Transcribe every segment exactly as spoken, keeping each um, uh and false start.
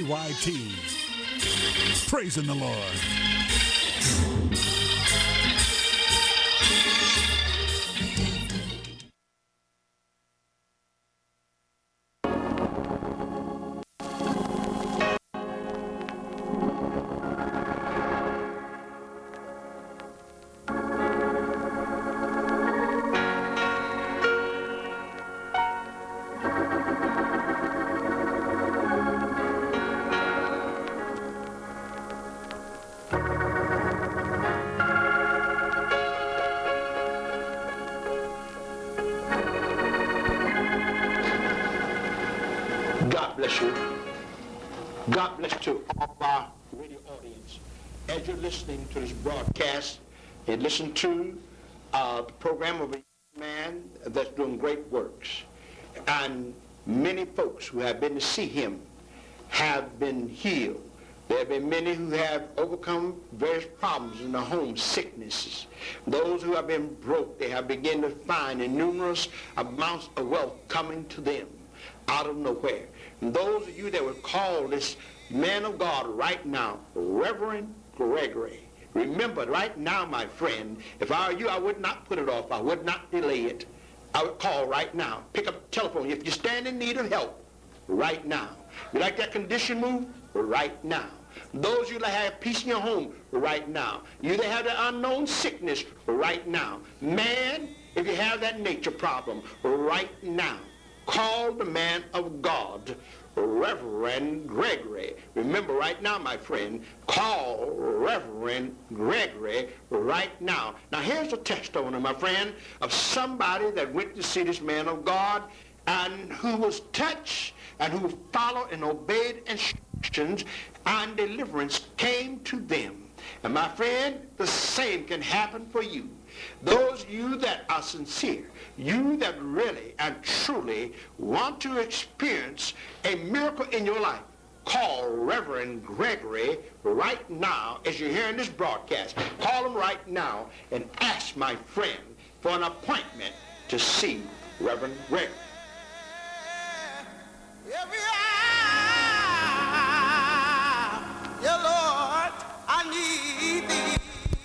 K Y T. Praising the Lord. God bless you. God bless to all of our radio audience. As you're listening to this broadcast, you listen to uh, the program of a man that's doing great works. And many folks who have been to see him have been healed. There have been many who have overcome various problems in their home, sicknesses. Those who have been broke, they have begun to find numerous amounts of wealth coming to them out of nowhere. And those of you that would call this man of God right now, Reverend Gregory, remember right now, my friend, if I were you, I would not put it off. I would not delay it. I would call right now. Pick up the telephone. If you stand in need of help, right now. You like that condition moved? Right now. Those of you that have peace in your home, right now. You that have the unknown sickness, right now. Man, if you have that nature problem, right now. Call the man of God, Reverend Gregory. Remember right now, my friend, call Reverend Gregory right now. Now here's a testimony, my friend, of somebody that went to see this man of God and who was touched and who followed and obeyed instructions, and deliverance came to them. And my friend, the same can happen for you. Those of you that are sincere, you that really and truly want to experience a miracle in your life, call Reverend Gregory right now as you're hearing this broadcast. Call him right now and ask my friend for an appointment to see Reverend Gregory. Every hour, yeah, Lord, I need thee.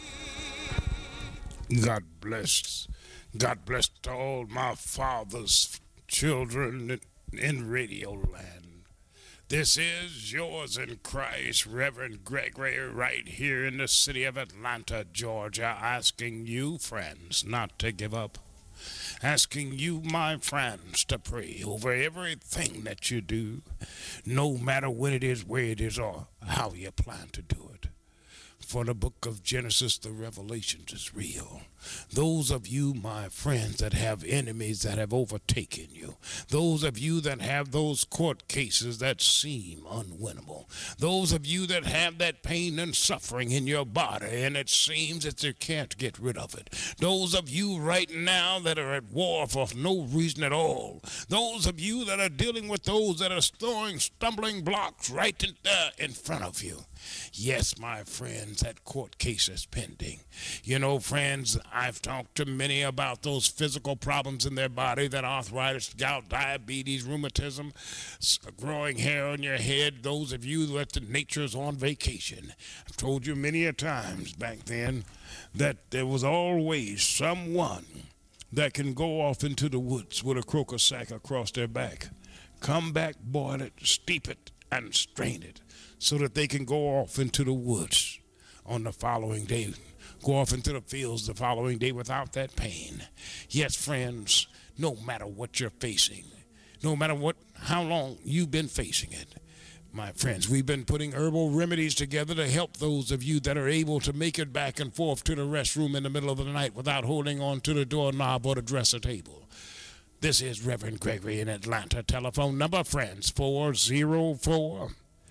God bless. God bless to all my father's children in radio land. This is yours in Christ, Reverend Gregory, right here in the city of Atlanta, Georgia, asking you, friends, not to give up. Asking you, my friends, to pray over everything that you do, no matter when it is, where it is, or how you plan to do it. For the book of Genesis, the Revelations is real. Those of you, my friends, that have enemies that have overtaken you, those of you that have those court cases that seem unwinnable, those of you that have that pain and suffering in your body and it seems that you can't get rid of it, those of you right now that are at war for no reason at all, those of you that are dealing with those that are throwing stumbling blocks right in there in front of you. Yes, my friends, that court case is pending. You know, friends, I've talked to many about those physical problems in their body, that arthritis, gout, diabetes, rheumatism, growing hair on your head, those of you that the nature's on vacation. I've told you many a times back then that there was always someone that can go off into the woods with a croaker sack across their back, come back, boil it, steep it, and strain it, so that they can go off into the woods on the following day, go off into the fields the following day without that pain. Yes, friends, no matter what you're facing, no matter what, how long you've been facing it, my friends, we've been putting herbal remedies together to help those of you that are able to make it back and forth to the restroom in the middle of the night without holding on to the doorknob or the dresser table. This is Reverend Gregory in Atlanta. Telephone number, friends, four oh four,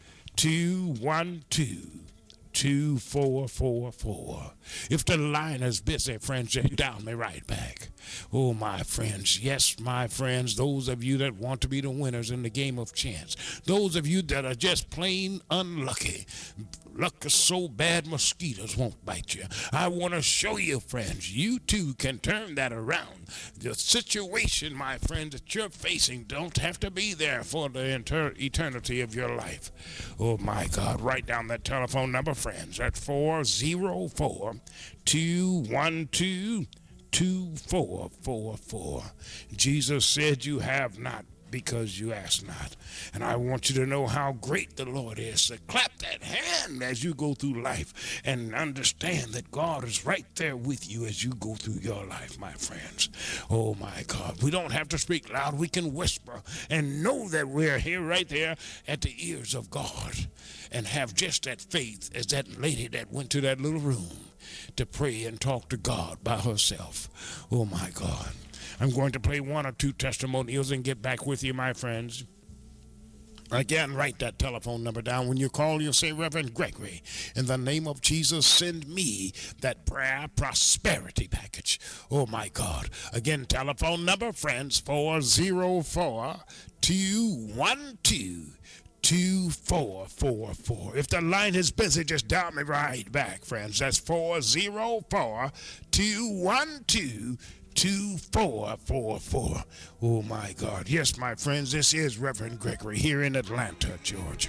two one two, two four four four. If the line is busy, friends, you dial me right back. Oh, my friends, yes, my friends, those of you that want to be the winners in the game of chance, those of you that are just plain unlucky, luck is so bad mosquitoes won't bite you. I want to show you, friends, you too can turn that around. The situation, my friends, that you're facing don't have to be there for the inter- eternity of your life. Oh, my God. Write down that telephone number, friends. That's four oh four, two one two, two four four four. Jesus said you have not because you ask not. And I want you to know how great the Lord is. So clap that hand as you go through life and understand that God is right there with you as you go through your life, my friends. Oh, my God. We don't have to speak loud. We can whisper and know that we're here right there at the ears of God and have just that faith as that lady that went to that little room to pray and talk to God by herself. Oh, my God. I'm going to play one or two testimonials and get back with you, my friends. Again, write that telephone number down. When you call, you'll say, Reverend Gregory, in the name of Jesus, send me that prayer prosperity package. Oh, my God. Again, telephone number, friends, four oh four, two one two, two four four four. If the line is busy, just dial me right back, friends. That's four oh four, two one two, two four four four. Oh, my God. Yes, my friends, this is Reverend Gregory here in Atlanta, Georgia.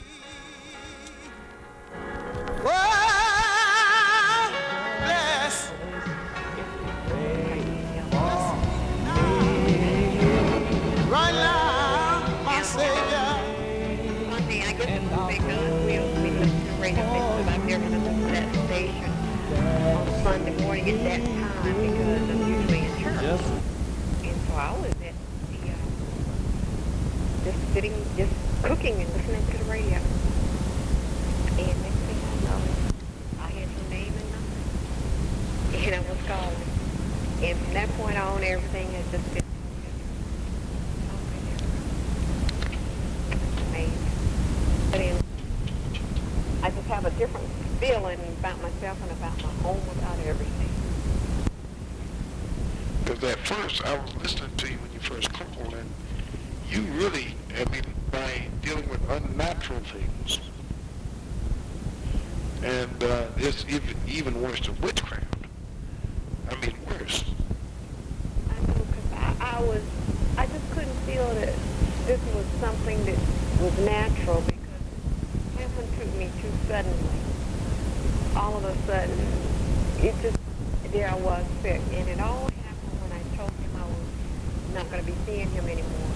Well, bless. Right now, my Savior. One thing I guess it's because we'll be listening to radio because I've never listened to that station on Sunday morning at that time because I'm usually in church. Yes. And so I was at the, uh, just sitting, just cooking and listening to the radio. And next thing I know, I had your name and number. And I was calling. And from that point on, everything has just been amazing. I just have a different feeling about myself and about my home, about everything. Because at first, I was listening to you when you first called, and you really, I mean, by dealing with unnatural things, and uh, it's even, even worse than witchcraft. I mean, worse. I know, because I, I was, I just couldn't feel that this was something that was natural because it happened to me too suddenly. All of a sudden, it just, there I was sick, and it all happened when I told him I was not going to be seeing him anymore.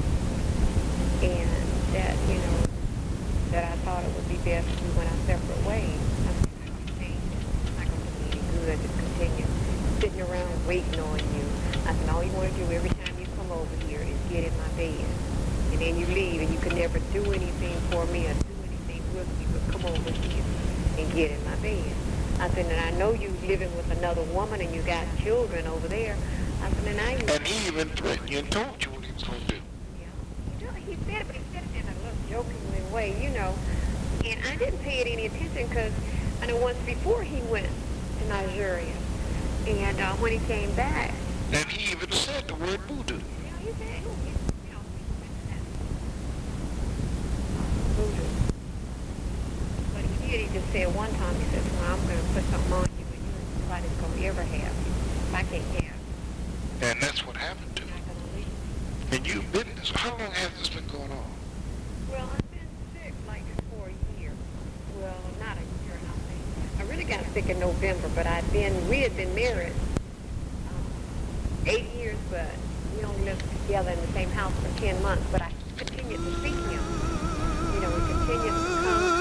And that, you know, that I thought it would be best if we went our separate ways. I said, I can't. It's not going to do me any good to continue sitting around waiting on you. I said, all you want to do every time you come over here is get in my bed. And then you leave, and you can never do anything for me or do anything with me but come over here and get in my bed. I said, and I know you living with another woman and you got children over there. I said, and I... And he even threatened you and told you what he was going to do. Yeah. You know, he said it, but he said it in a little joking way, you know. And I didn't pay it any attention because I know once before he went to Nigeria. And uh, when he came back... And he even said the word voodoo. Yeah, he said, oh, he, you know, he said that. Voodoo. But he did, he just said one time, he said, well, I'm going to put something on you and you and nobody's going to ever have you. If I can't have you. And that's what happened to I'm you. not going to leave. And you've been this. How long has this been going on? Well, I've been sick like for a year. Well, not a year, I think. I really got sick in November, but I'd been, we had been married um, eight years, but we only lived together in the same house for ten months. But I continued to see him. You know, we continued to come.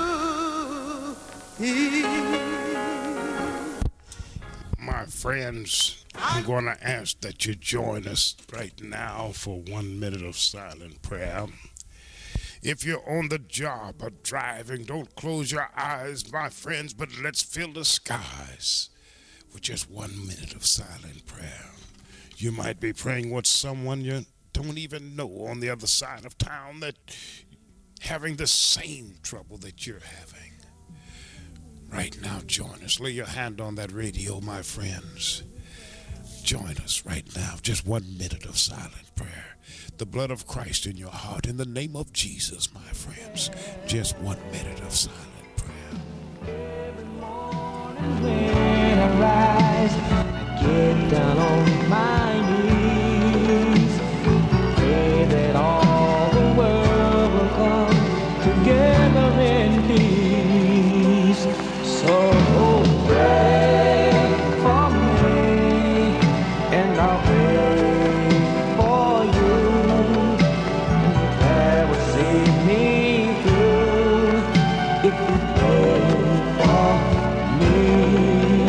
My friends, I'm going to ask that you join us right now for one minute of silent prayer. If you're on the job or driving, don't close your eyes, my friends, but let's fill the skies with just one minute of silent prayer. You might be praying with someone you don't even know on the other side of town that having the same trouble that you're having. Right now, join us. Lay your hand on that radio, my friends. Join us right now. Just one minute of silent prayer. The blood of Christ in your heart. In the name of Jesus, my friends. Just one minute of silent prayer. When I rise, I get down on my knees, pray that all the world will come together in peace. So pray for me, and I'll pray for you. That will see me through if you pray for me.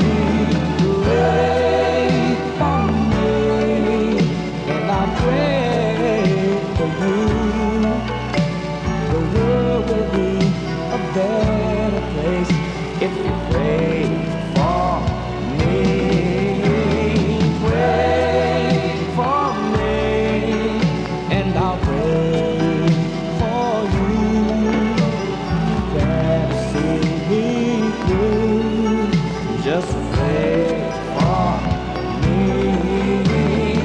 Pray for me, and I'll pray for you. The world will be a better place if you pray for me. Pray for me, and I'll pray for you. Better see me through. Just pray for me.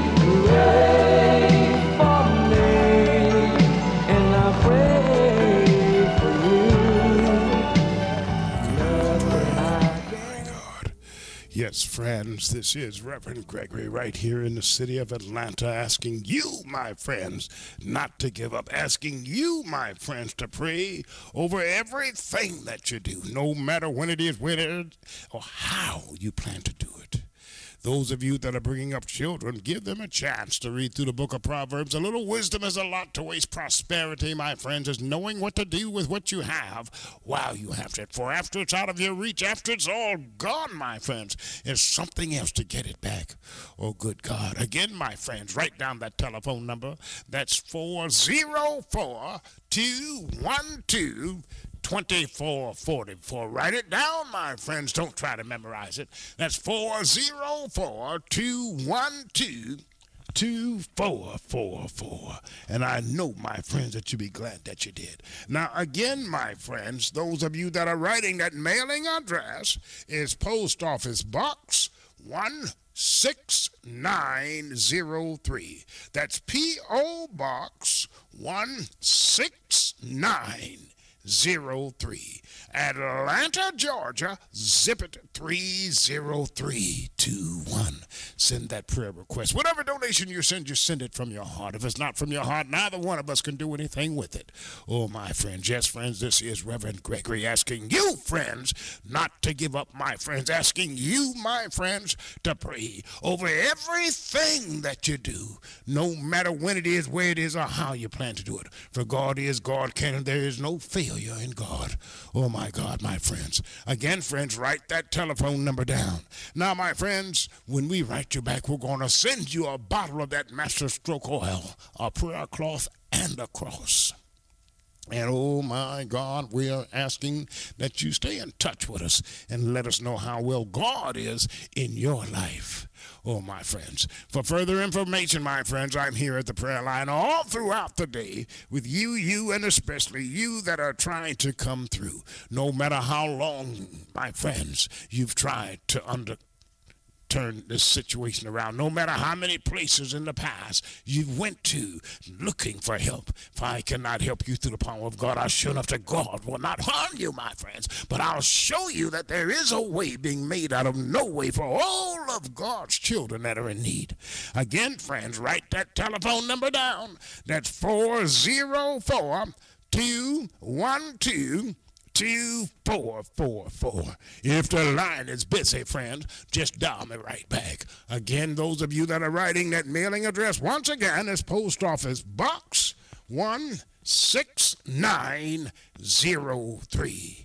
Pray for me, and I'll pray for you. Nothing I My God. Yes, friends, this is Reverend Gregory right here in the city of Atlanta, asking you, my friends, not to give up, asking you, my friends, to pray over everything that you do, no matter when it is, when it is, or how you plan to do it. Those of you that are bringing up children, give them a chance to read through the book of Proverbs. A little wisdom is a lot to waste. Prosperity, my friends, is knowing what to do with what you have while you have it. For after it's out of your reach, after it's all gone, my friends, there's something else to get it back. Oh, good God. Again, my friends, write down that telephone number. That's four zero four, two one two, twenty-four forty-four. Write it down, my friends. Don't try to memorize it. That's four zero four, two one two, two four four four. And I know, my friends, that you'll be glad that you did. Now, again, my friends, those of you that are writing, that mailing address is Post Office Box one six nine zero three. That's P O Box one six nine zero three, Atlanta, Georgia, zip it three zero three two one. Send that prayer request. Whatever donation you send, you send it from your heart. If it's not from your heart, neither one of us can do anything with it. Oh, my friends, yes, friends, this is Reverend Gregory asking you, friends, not to give up, my friends, asking you, my friends, to pray over everything that you do, no matter when it is, where it is, or how you plan to do it. For God is, God can, and there is no failure in God. Oh, my God, my friends. Again, friends, write that telephone number down. Now, my friends, when we write you back, we're going to send you a bottle of that Master Stroke oil, a prayer cloth, and a cross. And oh my God, we are asking that you stay in touch with us and let us know how well God is in your life. Oh, my friends. For further information, my friends, I'm here at the prayer line all throughout the day with you, you, and especially you that are trying to come through. No matter how long, my friends, you've tried to under turn this situation around. No matter how many places in the past you went to looking for help. If I cannot help you through the power of God, I'll show enough that God will not harm you, my friends. But I'll show you that there is a way being made out of no way for all of God's children that are in need. Again, friends, write that telephone number down. That's four zero four, two one two, two four four four. If the line is busy, friends, just dial me right back. Again, those of you that are writing, that mailing address, once again, is Post Office Box one six nine zero three.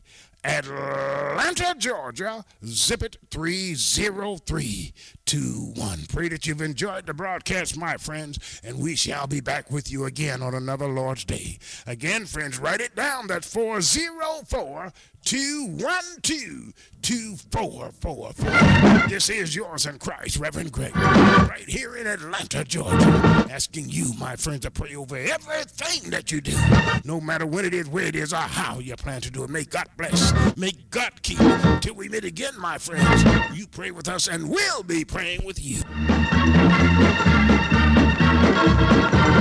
Atlanta, Georgia, zip it three zero three two one. Pray that you've enjoyed the broadcast, my friends, and we shall be back with you again on another Lord's Day. Again, friends, write it down. That's four zero four, two one two, two four four four. This is yours in Christ, Reverend Greg, right here in Atlanta, Georgia, asking you, my friends, to pray over everything that you do, no matter when it is, where it is, or how you plan to do it. May God bless. May God keep. Till we meet again, my friends, you pray with us, and we'll be praying with you.